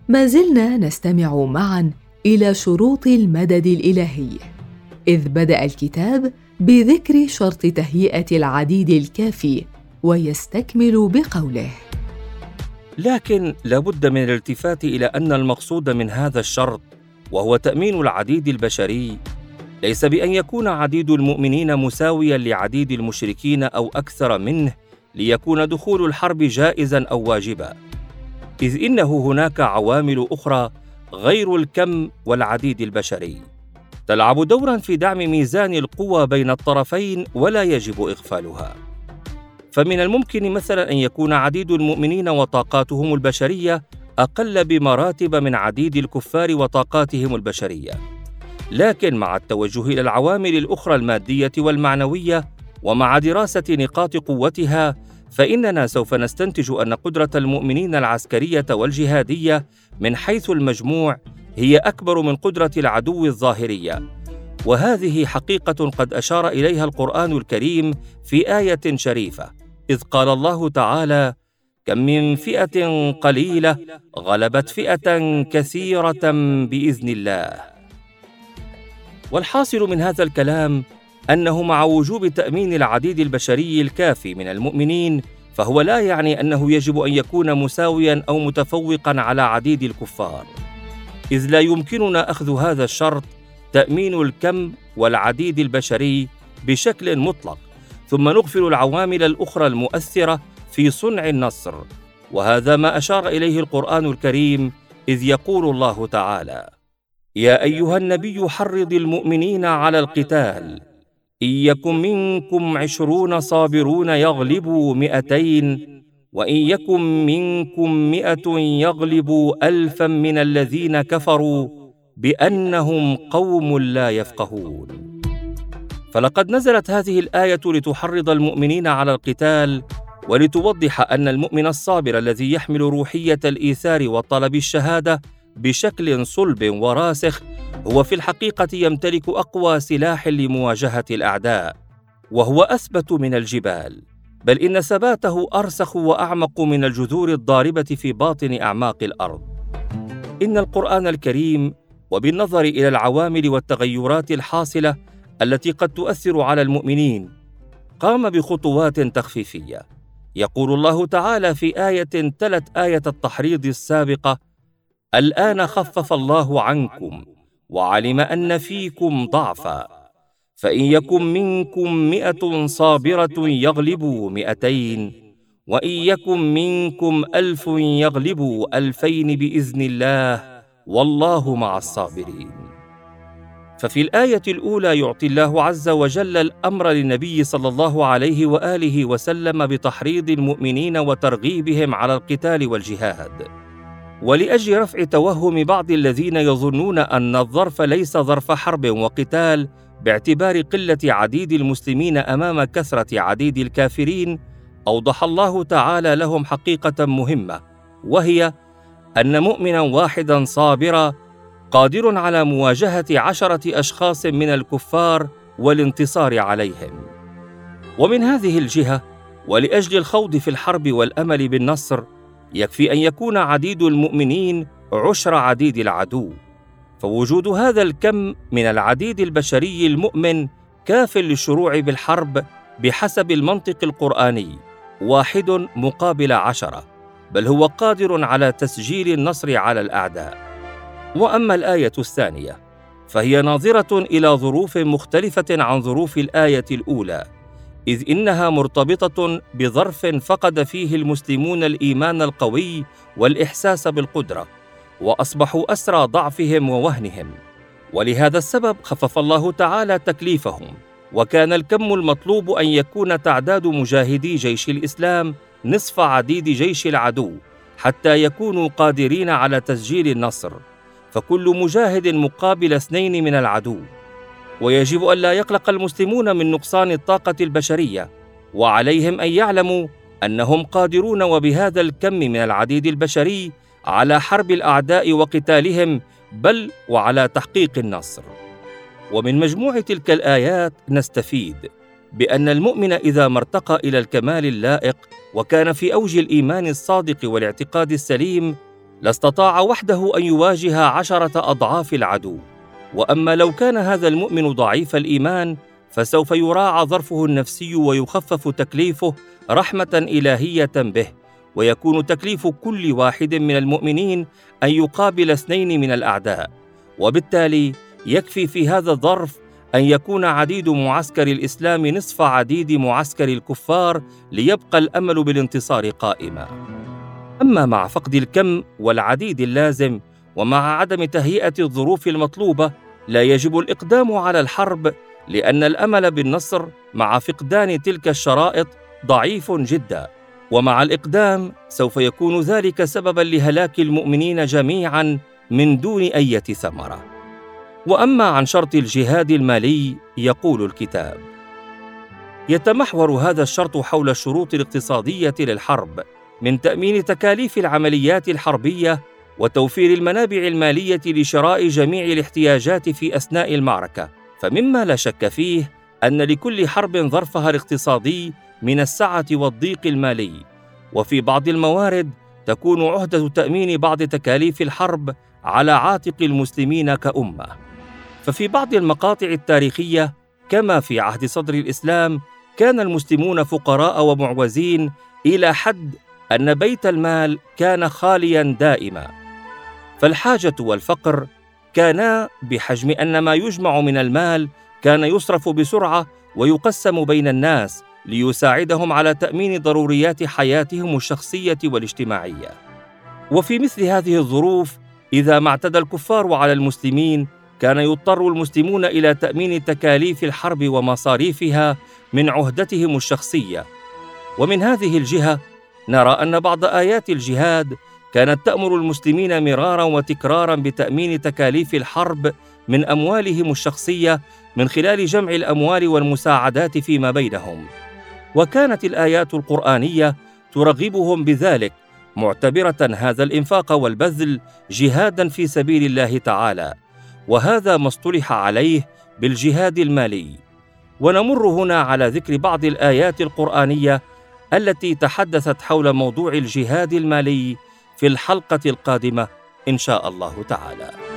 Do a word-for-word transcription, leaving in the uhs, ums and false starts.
ما زلنا نستمع معاً إلى شروط المدد الإلهي، إذ بدأ الكتاب بذكر شرط تهيئة العديد الكافي، ويستكمل بقوله: لكن لابد من الالتفات إلى أن المقصود من هذا الشرط، وهو تأمين العديد البشري، ليس بأن يكون عديد المؤمنين مساوياً لعديد المشركين أو أكثر منه ليكون دخول الحرب جائزاً أو واجباً، إذ إنه هناك عوامل أخرى غير الكم والعديد البشري تلعب دوراً في دعم ميزان القوى بين الطرفين ولا يجب إغفالها. فمن الممكن مثلاً أن يكون عديد المؤمنين وطاقاتهم البشرية أقل بمراتب من عديد الكفار وطاقاتهم البشرية، لكن مع التوجه إلى العوامل الأخرى المادية والمعنوية ومع دراسة نقاط قوتها، فإننا سوف نستنتج أن قدرة المؤمنين العسكرية والجهادية من حيث المجموع هي أكبر من قدرة العدو الظاهرية، وهذه حقيقة قد أشار إليها القرآن الكريم في آية شريفة، إذ قال الله تعالى: كم من فئة قليلة غلبت فئة كثيرة بإذن الله. والحاصل من هذا الكلام أنه مع وجوب تأمين العديد البشري الكافي من المؤمنين، فهو لا يعني أنه يجب أن يكون مساوياً أو متفوقاً على عديد الكفار، إذ لا يمكننا أخذ هذا الشرط تأمين الكم والعديد البشري بشكل مطلق ثم نغفل العوامل الأخرى المؤثرة في صنع النصر، وهذا ما أشار إليه القرآن الكريم، إذ يقول الله تعالى: يا أيها النبي حرض المؤمنين على القتال، إن يكن منكم عشرون صابرون يغلبوا مئتين، وإن يكن منكم مئة يغلبوا ألفا من الذين كفروا بأنهم قوم لا يفقهون. فلقد نزلت هذه الآية لتحرض المؤمنين على القتال، ولتوضح أن المؤمن الصابر الذي يحمل روحية الإيثار وطلب الشهادة بشكل صلب وراسخ هو في الحقيقة يمتلك أقوى سلاح لمواجهة الأعداء، وهو أثبت من الجبال، بل إن ثباته أرسخ وأعمق من الجذور الضاربة في باطن أعماق الأرض. إن القرآن الكريم، وبالنظر إلى العوامل والتغيرات الحاصلة التي قد تؤثر على المؤمنين، قام بخطوات تخفيفية. يقول الله تعالى في آية تلت آية التحريض السابقة: الآن خفف الله عنكم وعلم أن فيكم ضعفا، فإن يكن منكم مئة صابرة يغلبوا مئتين، وإن يكن منكم ألف يغلبوا ألفين بإذن الله، والله مع الصابرين. ففي الآية الأولى يعطي الله عز وجل الأمر للنبي صلى الله عليه وآله وسلم بتحريض المؤمنين وترغيبهم على القتال والجهاد، ولأجل رفع توهم بعض الذين يظنون أن الظرف ليس ظرف حرب وقتال باعتبار قلة عديد المسلمين أمام كثرة عديد الكافرين، أوضح الله تعالى لهم حقيقة مهمة، وهي أن مؤمنا واحدا صابرا قادر على مواجهة عشرة أشخاص من الكفار والانتصار عليهم. ومن هذه الجهة، ولأجل الخوض في الحرب والأمل بالنصر، يكفي أن يكون عديد المؤمنين عشر عديد العدو، فوجود هذا الكم من العديد البشري المؤمن كاف للشروع بالحرب بحسب المنطق القرآني، واحد مقابل عشرة، بل هو قادر على تسجيل النصر على الأعداء. وأما الآية الثانية فهي ناظرة إلى ظروف مختلفة عن ظروف الآية الأولى، إذ إنها مرتبطة بظرف فقد فيه المسلمون الإيمان القوي والإحساس بالقدرة، وأصبحوا أسرى ضعفهم ووهنهم، ولهذا السبب خفف الله تعالى تكليفهم، وكان الكم المطلوب أن يكون تعداد مجاهدي جيش الإسلام نصف عديد جيش العدو حتى يكونوا قادرين على تسجيل النصر، فكل مجاهد مقابل اثنين من العدو. ويجب أن لا يقلق المسلمون من نقصان الطاقة البشرية، وعليهم أن يعلموا أنهم قادرون وبهذا الكم من العديد البشري على حرب الأعداء وقتالهم، بل وعلى تحقيق النصر. ومن مجموع تلك الآيات نستفيد بأن المؤمن إذا ما ارتقى إلى الكمال اللائق وكان في أوج الإيمان الصادق والاعتقاد السليم، لاستطاع وحده أن يواجه عشرة أضعاف العدو. وأما لو كان هذا المؤمن ضعيف الإيمان فسوف يراعى ظرفه النفسي ويخفف تكليفه رحمة إلهية به، ويكون تكليف كل واحد من المؤمنين أن يقابل اثنين من الأعداء، وبالتالي يكفي في هذا الظرف أن يكون عديد معسكر الإسلام نصف عديد معسكر الكفار ليبقى الأمل بالانتصار قائما. أما مع فقد الكم والعديد اللازم ومع عدم تهيئة الظروف المطلوبة لا يجب الإقدام على الحرب، لأن الأمل بالنصر مع فقدان تلك الشرائط ضعيف جدا، ومع الإقدام سوف يكون ذلك سببا لهلاك المؤمنين جميعا من دون أي ثمرة. وأما عن شرط الجهاد المالي يقول الكتاب: يتمحور هذا الشرط حول الشروط الاقتصادية للحرب، من تأمين تكاليف العمليات الحربية وتوفير المنابع المالية لشراء جميع الاحتياجات في أثناء المعركة. فمما لا شك فيه أن لكل حرب ظرفها الاقتصادي من السعة والضيق المالي، وفي بعض الموارد تكون عهدة تأمين بعض تكاليف الحرب على عاتق المسلمين كأمة. ففي بعض المقاطع التاريخية كما في عهد صدر الإسلام كان المسلمون فقراء ومعوزين إلى حد أن بيت المال كان خالياً دائماً، فالحاجة والفقر كانا بحجم أن ما يجمع من المال كان يصرف بسرعة ويقسم بين الناس ليساعدهم على تأمين ضروريات حياتهم الشخصية والاجتماعية. وفي مثل هذه الظروف إذا ما اعتدى الكفار على المسلمين كان يضطر المسلمون إلى تأمين تكاليف الحرب ومصاريفها من عهدتهم الشخصية. ومن هذه الجهة نرى أن بعض آيات الجهاد كانت تأمر المسلمين مرارا وتكرارا بتأمين تكاليف الحرب من أموالهم الشخصية من خلال جمع الأموال والمساعدات فيما بينهم. وكانت الآيات القرآنية ترغبهم بذلك، معتبرة هذا الإنفاق والبذل جهادا في سبيل الله تعالى، وهذا ما اصطلح عليه بالجهاد المالي. ونمر هنا على ذكر بعض الآيات القرآنية التي تحدثت حول موضوع الجهاد المالي في الحلقة القادمة إن شاء الله تعالى.